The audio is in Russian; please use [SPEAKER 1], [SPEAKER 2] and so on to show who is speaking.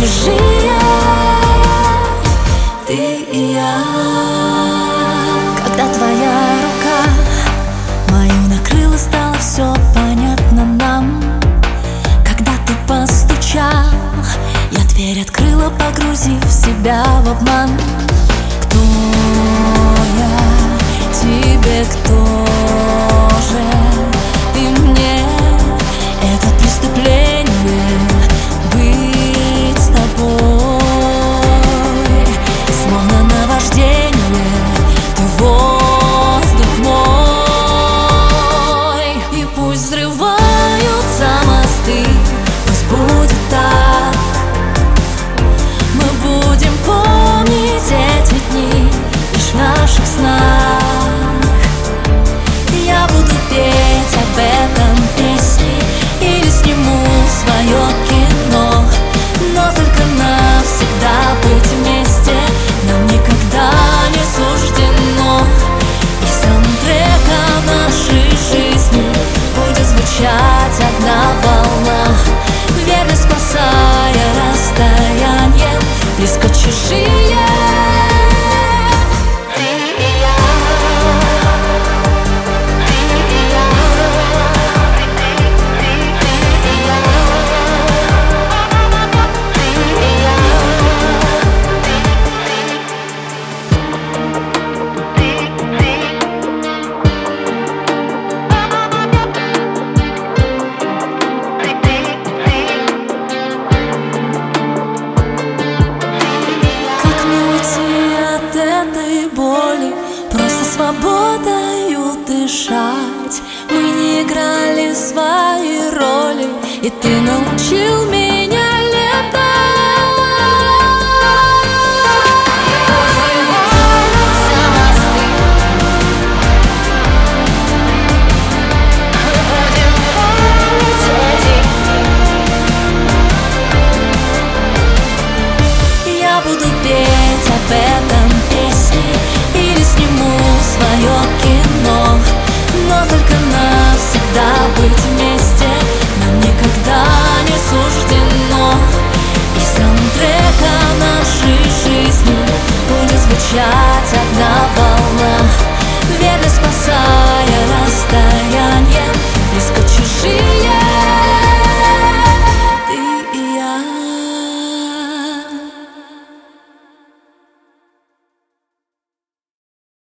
[SPEAKER 1] чужие, ты и я. Когда твоя рука мою накрыла, стало все понятно нам. Когда ты постучал, я дверь открыла, погрузив себя в обман. Кто я тебе, кто же ты мне? Это преступление быть с тобой, словно наваждение, ты воздух мой. И пусть взрываются мосты, пусть будет так. Мы будем помнить эти дни лишь в наших снах. Я буду петь об этом песни или сниму свое кино, но только навсегда быть вместе нам никогда не суждено. И саундтреком нашей жизни будет звучать одна волна, верно спасая расстоянием близко чужие. Просто свободою дышать. Мы не играли свои роли, и ты научил меня летать. Я буду петь об этом песни или сниму свое кино, но только навсегда быть вместе нам никогда не суждено. И саундтреком нашей жизни будет звучать одна волна.